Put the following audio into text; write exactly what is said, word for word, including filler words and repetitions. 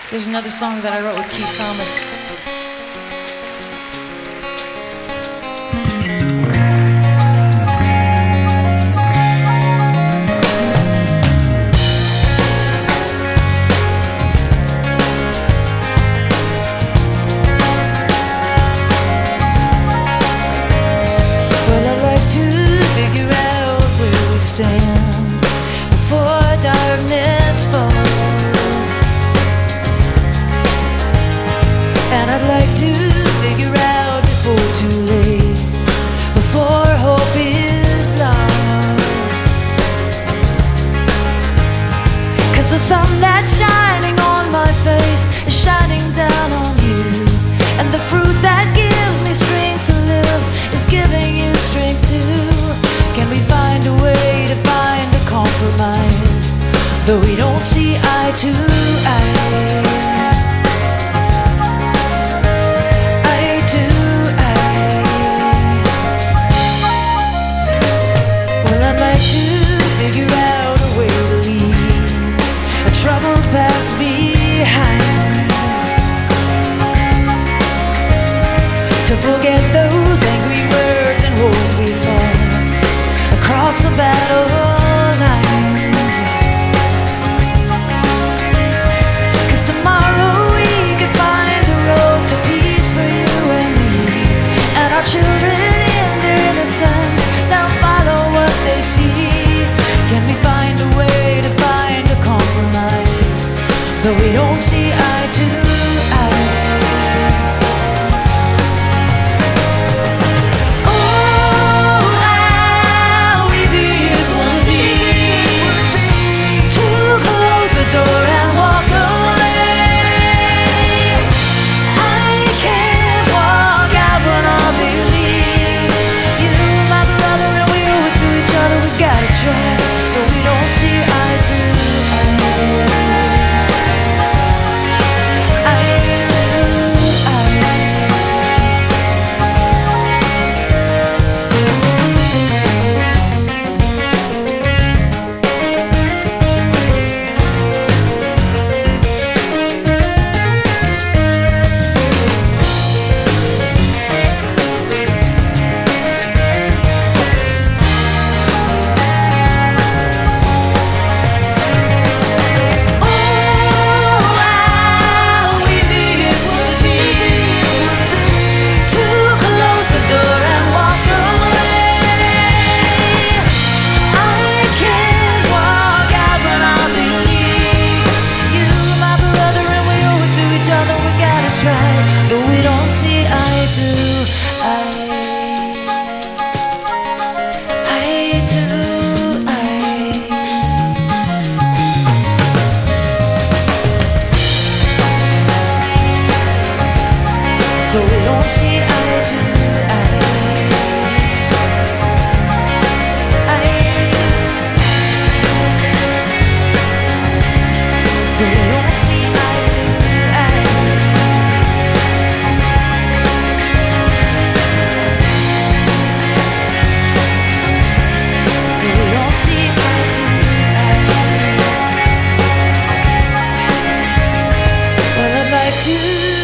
There's another song that I wrote with Keith Thomas. Stand before darkness falls, and I'd like to figure out before too late, before hope is lost. 'Cause the sun that's shining on my face is shining down on you, and the fruit that gives me strength to live is giving you strength too. Can we find a way to find a compromise, though we don't see eye to eye? Eye to eye. Well, I'd like to figure out a way to leave a troubled past behind, to forget those angry words and wars we fought across the battle lines. 'Cause tomorrow we could find a road to peace for you and me, and our children in their innocence, they'll follow what they see. Can we find a way to find a compromise, though we don't see eye to eye? To